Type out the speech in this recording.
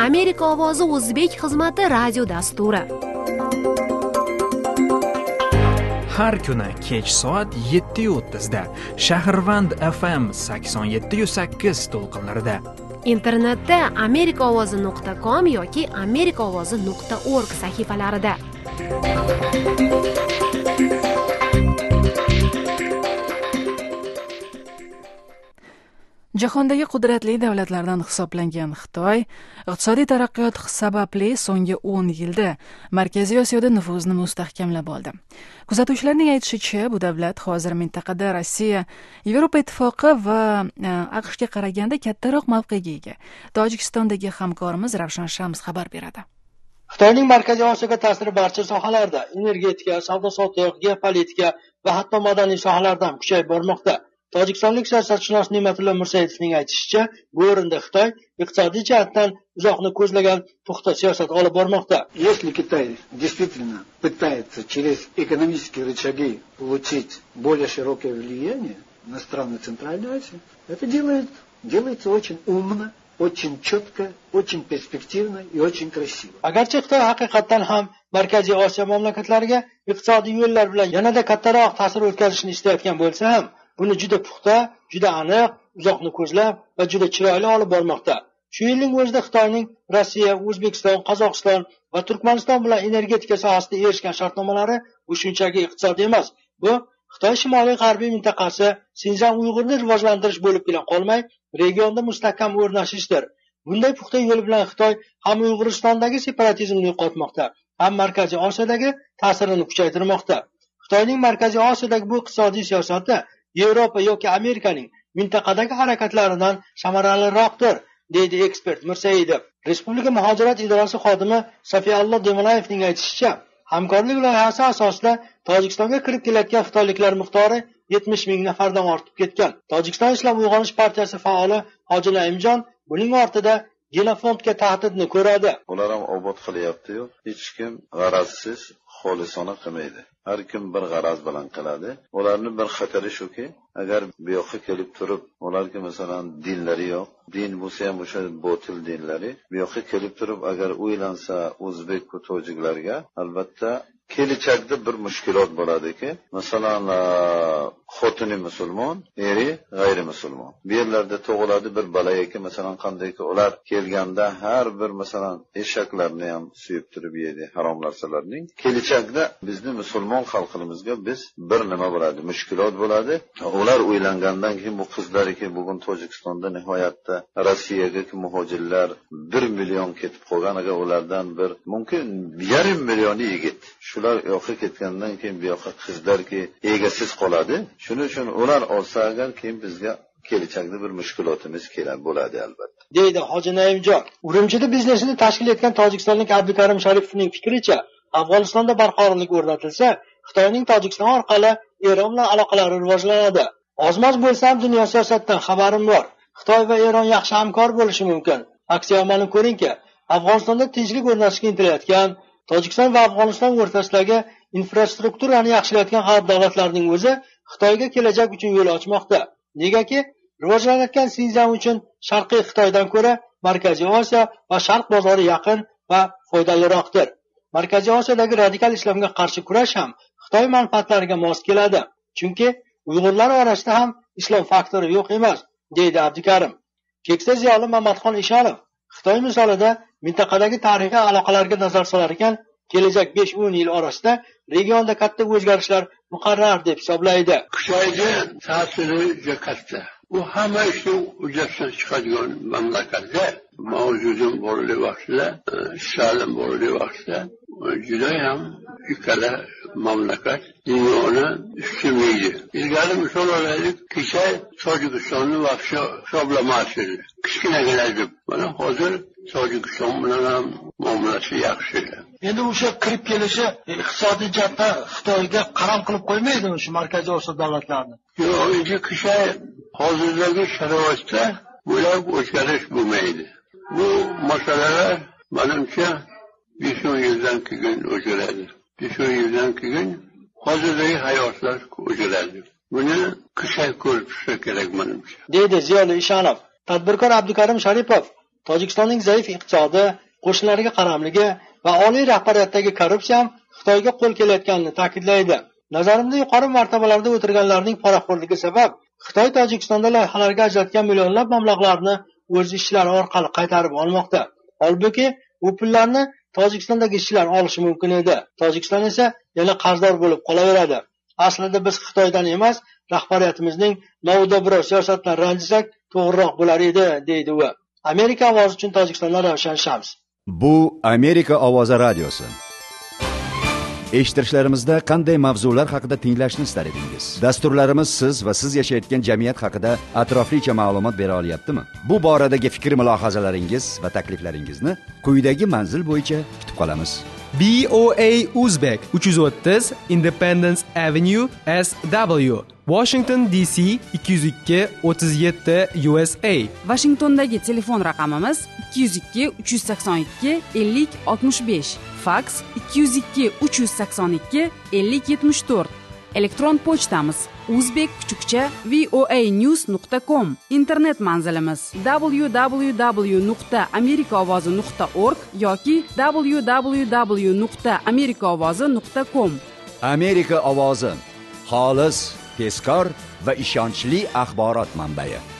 Amerika ovozi o'zbek xizmati radio dasturi. Har kuni kech soat 7:30 da Shahrvand FM 87.8 to'lqinlarida. Internetda amerikaovozi.com yoki amerikaovozi.org sahifalarida. Jahondagi qudratli davlatlardan hisoblangan Xitoy iqtisodiy taraqqiyot sababli so'nggi 10 yilda Markaziy Osiyoda nufuzini mustahkamlab oldi. Kuzatuvchilarning aytishicha, bu davlat hozir mintaqada Rossiya, Yevropa Ittifoqi va AQShga qaraganda kattaroq mavqega ega. Tojikistondagi hamkorimiz Ravshan Shams xabar beradi. Xitoyning Markaziy Osiyoga ta'siri barcha sohalarda, energetika, savdo-sotiq, geopolitika va hatto madaniy sohalarda ham kuchayib bormoqda. Tojikistonlik siyosatshunos Ne'matulla Mursayevning aytishicha, bu o'rinda Xitoy iqtisodiy jihatdan uzoqni ko'zlagan puxta siyosat olib bormoqda. Если Китай действительно пытается через экономические рычаги получить более широкое влияние на страны Центральной Азии, это делается очень умно, очень четко, очень перспективно и очень красиво. Agarchi Xitoy haqiqatan ham Markaziy Osiyo mamlakatlariga iqtisodiy yo'llar bilan yanada kattaroq ta'sir o'tkazishni istayotgan bo'lsa ham, buni juda puxta, juda aniq, uzoqni ko'zlab va juda chiroyli olib bormoqda. Shu yilning o'zida Xitoyning Rossiya, O'zbekiston, Qozog'iston va Turkmaniston bilan energetika sohasida erishgan shartnomalari bu shunchaki iqtisod emas. Bu Xitoy Shimoliy G'arbiy mintaqasi Sinjan Uyg'urni rivojlantirish bo'lib qolmay, regionda mustahkam o'rnashishdir. Bunday puxta yo'l bilan Xitoy ham Uyg'uristondagi separatizmni yo'qotmoqda, ham Markaziy Osiyodagi ta'sirini kuchaytirmoqda. Xitoyning Markaziy Osiyodagi bu iqtisodiy siyosati Yevropa yoki Amerikaning mintaqadagi harakatlaridan samaraliroqdir, deydi ekspert Mirsaidov. Respublika muhojirat idorasi xodimi Safiyalloh Demolayevning aytishicha, hamkorlik loyihasi asosida Tojikistonga kirib kelayotgan xitoyliklar miqdori 70 ming nafardan ortib ketgan. Tojikiston Islom uyg'onish partiyasi faoli Hoji Naimjon buning ortida genofondga tahdidni ko'radi. Ular ham obod qilyapti-yu, hech kim g'arazsiz xolisona qilmaydi. Har kim bir g'araz bilan qiladi. Ularning bir xatari shuki, agar bu yoqqa kelib turib, ularga masalan dinlari yo'q, din bo'lsa ham o'sha botil dinlari, bu yoqqa kelib turib agar o'ylansa o'zbek va tojiklarga, albatta kelajakda bir mushkulot bo'ladiki, masalan, xotini musulmon, eri g'ayrimusulmon. Bu yerlarda tug'iladi bir balayaki, masalan, qandayki ular kelganda har bir masalan eshaklarni ham suyib turib yeydi, harom narsalarning. Kelajakda bizning musulmon xalqimizga biz bir nima bo'ladi, mushkulot bo'ladi. Ular o'ylangandan keyin bu qizlarki bugun Tojikistonda nihoyatda Rossiyaga muhojirlar 1 million ketib qolgan, agar ulardan bir mumkin 1,5 million yigit shular yo'qqa ketgandan keyin bu yoqqa qizlarki egasiz qoladi. Shuning uchun ular olsa agar keyin bizga kelajakda bir mushkulotimiz kelar bo'ladi albatta, deydi Hoji Naimjon. Urumchida biznesini tashkil etgan tojikistonlik Abdukarim Sharipovning fikricha, Afg'onistonda barqarorlik o'rnatilsa, Xitoyning Tojikiston orqali Eron bilan aloqalari rivojlanadi. Ozmoz bo'lsa ham dunyo siyosatidan xabarim bor. Xitoy va Eron yaxshi hamkor bo'lishi mumkin. Aksiyamani ko'ringki, Afg'onistonda tinchlik o'rnatishga intilayotgan, Tojikiston va Afg'oniston o'rtasidagi infrastrukturani yaxshilayotgan g'arb davlatlarining o'zi Xitoyga kelajak uchun yo'l ochmoqda. Negaki, rivojlanayotgan Sinjan uchun Sharqiy Xitoydan ko'ra Markaziy Osiyo va Sharq bozori yaqin va foydaliroqdir. Markaziy Osiyodagi radikal islomga qarshi kurash ham Xitoy manfaatlariga mos keladi. Chunki Uyg'urlar orasida ham islom faktori yo'q emas, deydi Abdukarim. Keksa ziyoli Mamatxon Ishonov Xitoy misolida mintaqadagi tarixiy aloqalarga nazar solar ekan, kelajak 5-10 yil orasida regionda katta o'zgarishlar muqarrar deb hisoblaydi. Xitoyga ta'siri juda katta. U hamma ishning uddasidan chiqadigan mamlakatda mavjudum bo'lgan vaqtida, Stalin bo'lgan vaqtida juda ham ikkala mamlakat dunyoni ustunligi. Ilgari misol olaylik, kecha Tojikistonni vaqti hisoblamas edi. Kichkinagina deb. Mana hozir Tojikiston bilan ham muomalasi yaxshi. Endi o'sha kirib kelishi iqtisodiy jihatdan Xitoyga qaram qilib qo'ymaydimi shu Markaziy Osiyo davlatlarini? Yo'q, endi kecha hozirdagi sharoitda bular o'zgarish bo'lmaydi. Bu masalalar menimcha 5-10 yildan keyin o'zgaradi. 5-10 yildan keyin hozirdagi hayotlar o'zgaradi. Buni kecha ko'rib chiqish kerak menimcha, deydi Ziyoli Ishonov. Tadbirkor Abdukarim Sharipov Tojikistonning zaif iqtisodi, qo'shnilariga qaramligi va oliy rahbariyatdagi korrupsiya ham Xitoyga qo'l kelayotganini ta'kidlaydi. Nazarimda yuqori martabalarda o'tirganlarning poraxo'rligi sabab Xitoy Tojikistonda loyihalarga ajratgan millionlab mablag'larni o'z ishlari orqali qaytarib olmoqda. Holbuki bu pullarni Tojikistondagi ishchilar olishi mumkin edi. Tojikiston esa yana qarzdor bo'lib qolaveradi. Aslida biz Xitoydan emas, rahbariyatimizning noudobro siyosatdan ranjisak to'g'riroq bo'lar edi, deydi u. Amerika ovozi uchun Tojikistondan Ravshan Shams. Bu Amerika ovozi radiosi. Eshittirishlarimizda qanday mavzular haqida tinglashni istar edingiz? Dasturlarimiz siz va siz yashayotgan jamiyat haqida atroflicha ma'lumot bera olyaptimi? Bu boradagi fikr-mulohazalaringiz va takliflaringizni quyidagi manzil bo'yicha kutib qolamiz. BOA Uzbek 330 Independence Avenue SW, Washington DC 202 37 USA. Washingtondagi telefon raqamimiz 202 382 50 65, faks 202 382 50 74. Elektron pochtamiz uzbek_voanews.com. Internet manzilimiz www.amerikaovozi.org yoki www.amerikaovozi.com. Amerika ovozi, xolis, tezkor va ishonchli axborot manbai.